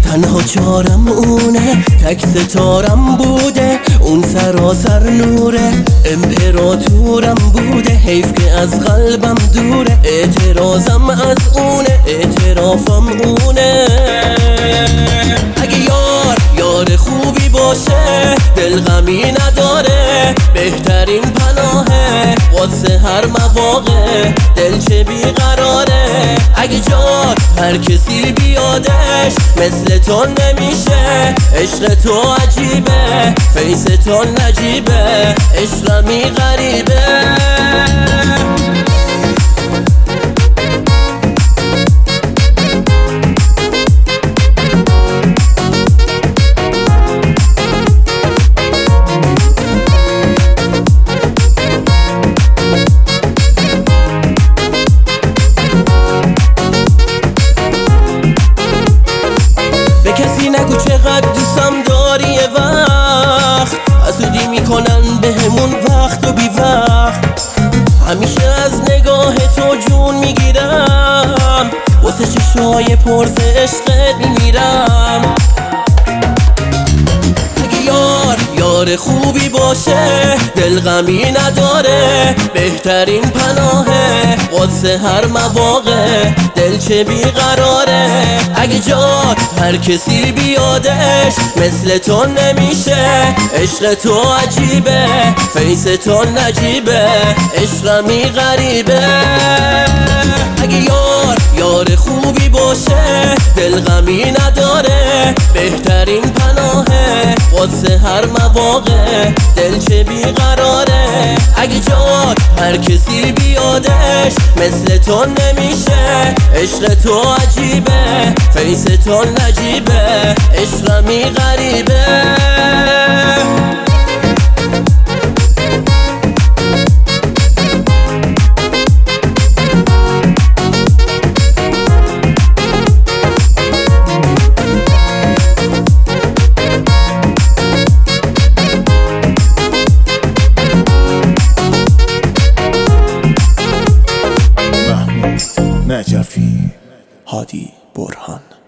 تنها چارم اونه، تک ستارم بوده، اون سراسر نوره، امپراتورم بوده، حیف که از قلبم دوره، اعتراضم از اونه، اعترافم اونه. اگه یار خوبی باشه، دل غمی نداره، بهترین پناهه واسه هر مواقع، دل چه بیقراره. اگه جاد هر کسی بیادش، مثل تو نمیشه، عشق تو عجیبه، فیس تو نجیبه، عشقمی غریبه. کسی نگو چقدر دوستم داری، یه وقت حسودی میکنن بهمون وقت و بی وقت. همیشه از نگاه تو جون میگیرم، واسه چشای پرس عشقت میمیرم. اگه یار خوبی باشه، دل غمی نداره، بهترین پناهه واسه هر مواقع، دل چه بیقراره. اگه جاد هر کسی بیادش، مثل تو نمیشه، عشق تو عجیبه، فیس تو نجیبه، عشقمی غریبه. اگه یار خوبی باشه، دل غمی نداره، بهترین پناهه واسه هر مواقع، دل چه بیقراره. اگه جاد هر کسی بیادش، مثل تو نمیشه، عشق تو عجیبه، فیس تو نجیبه، عشقمی غریبه. نجفی، هادی برهان.